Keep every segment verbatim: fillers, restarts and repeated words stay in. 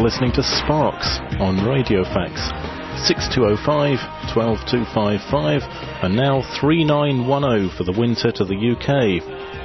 listening to Sparks on Radiofax. six two oh five, one two two five five and now three nine one oh for the winter to the U K.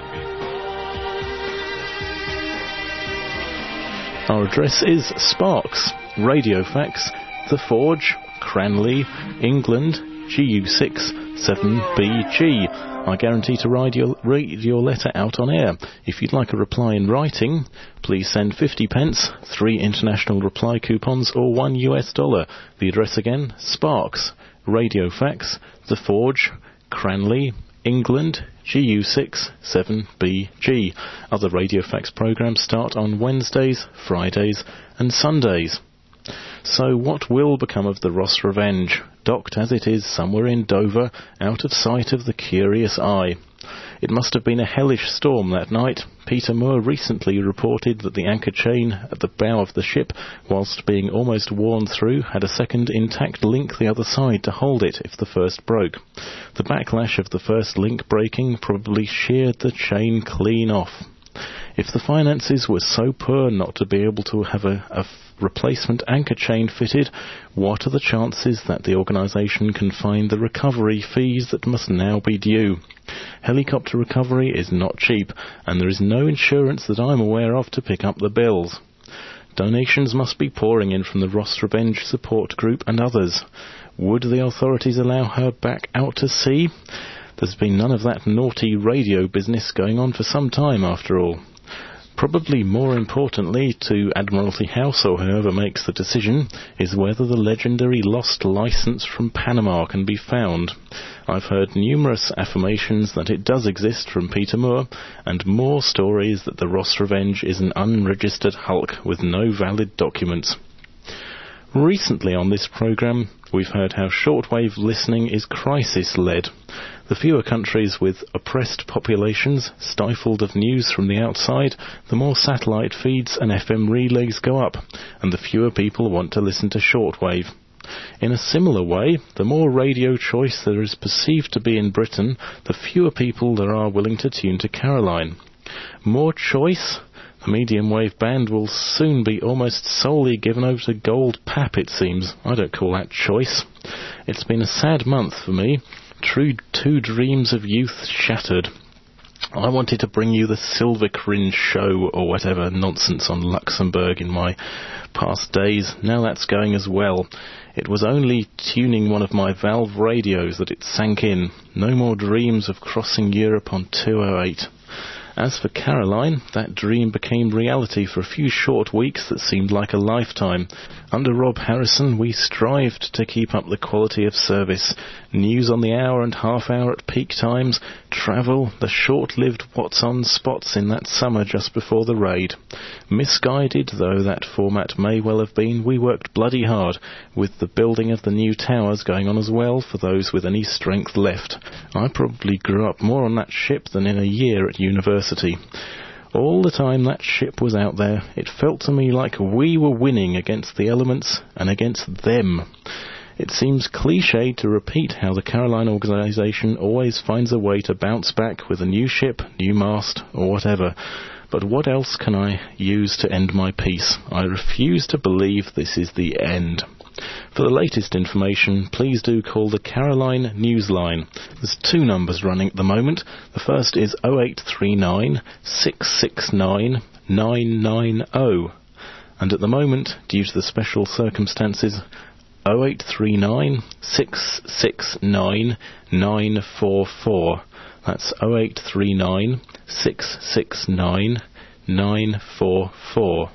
Our address is Sparks, Radiofax, The Forge, Cranley, England, G U six seven B G. I guarantee to read your, read your letter out on air. If you'd like a reply in writing, please send fifty pence, three international reply coupons or one U S dollar. The address again, Sparks, Radiofax, The Forge, Cranley, England, G U six seven B G. Other Radiofax programmes start on Wednesdays, Fridays and Sundays. So what will become of the Ross Revenge, docked as it is somewhere in Dover, out of sight of the curious eye? It must have been a hellish storm that night. Peter Moore recently reported that the anchor chain at the bow of the ship, whilst being almost worn through, had a second intact link the other side to hold it if the first broke. The backlash of the first link breaking probably sheared the chain clean off. If the finances were so poor not to be able to have a, a replacement anchor chain fitted, what are the chances that the organisation can find the recovery fees that must now be due? Helicopter recovery is not cheap, and there is no insurance that I'm aware of to pick up the bills. Donations must be pouring in from the Ross Revenge Support Group and others. Would the authorities allow her back out to sea? There's been none of that naughty radio business going on for some time after all. Probably more importantly to Admiralty House, or whoever makes the decision, is whether the legendary lost licence from Panama can be found. I've heard numerous affirmations that it does exist from Peter Moore, and more stories that the Ross Revenge is an unregistered hulk with no valid documents. Recently on this programme, we've heard how shortwave listening is crisis-led. The fewer countries with oppressed populations, stifled of news from the outside, the more satellite feeds and F M relays go up, and the fewer people want to listen to shortwave. In a similar way, the more radio choice there is perceived to be in Britain, the fewer people there are willing to tune to Caroline. More choice? The medium wave band will soon be almost solely given over to gold pap, it seems. I don't call that choice. It's been a sad month for me. True two dreams of youth shattered. I wanted to bring you the Silver Cringe show or whatever nonsense on Luxembourg in my past days. Now that's going as well. It was only tuning one of my Valve radios that it sank in. No more dreams of crossing Europe on two oh eight. As for Caroline, that dream became reality for a few short weeks that seemed like a lifetime. Under Rob Harrison, we strived to keep up the quality of service. News on the hour and half hour at peak times, travel, the short-lived what's-on spots in that summer just before the raid. Misguided though that format may well have been, we worked bloody hard, with the building of the new towers going on as well for those with any strength left. I probably grew up more on that ship than in a year at university. All the time that ship was out there, it felt to me like we were winning against the elements and against them. It seems cliched to repeat how the Caroline organisation always finds a way to bounce back with a new ship, new mast, or whatever. But what else can I use to end my piece? I refuse to believe this is the end. For the latest information, please do call the Caroline Newsline. There's two numbers running at the moment. The first is oh eight three nine, six six nine, nine nine oh. And at the moment, due to the special circumstances, oh eight three nine, six six nine, nine four four. That's oh eight three nine, six six nine, nine four four.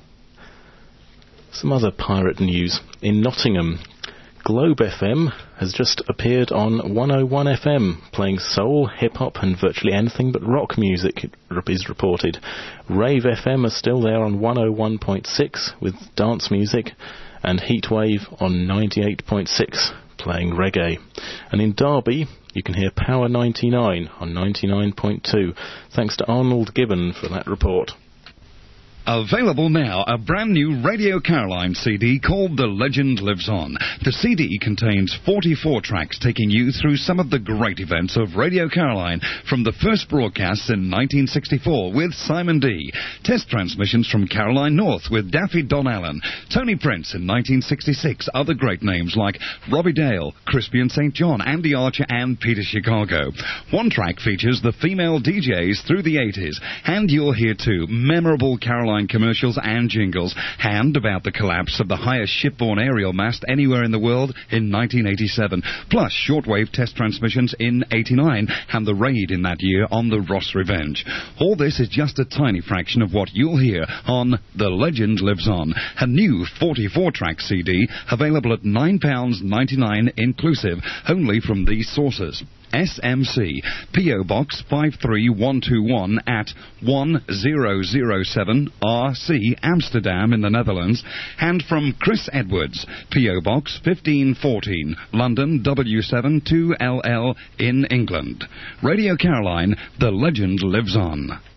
Some other pirate news. In Nottingham, Globe F M has just appeared on one oh one F M, playing soul, hip-hop and virtually anything but rock music, it is reported. Rave F M are still there on one oh one point six with dance music, and Heatwave on ninety-eight point six, playing reggae. And in Derby, you can hear Power ninety-nine on ninety-nine point two. Thanks to Arnold Gibbon for that report. Available now, a brand new Radio Caroline C D called The Legend Lives On. The C D contains forty-four tracks taking you through some of the great events of Radio Caroline from the first broadcasts in nineteen sixty-four with Simon D. Test transmissions from Caroline North with Daffy Don Allen. Tony Prince in nineteen sixty-six. Other great names like Robbie Dale, Crispy and Saint John, Andy Archer and Peter Chicago. One track features the female D Js through the eighties. And you'll hear too memorable Caroline commercials and jingles, and about the collapse of the highest shipborne aerial mast anywhere in the world in nineteen eighty-seven, plus shortwave test transmissions in eighty-nine, and the raid in that year on the Ross Revenge. All this is just a tiny fraction of what you'll hear on The Legend Lives On, a new forty-four track C D available at nine pounds ninety-nine inclusive, only from these sources. S M C, P O Box five three one two one at one zero zero seven R C, Amsterdam in the Netherlands, and from Chris Edwards, P O Box fifteen fourteen, London W seven two L L in England. Radio Caroline, The Legend Lives On.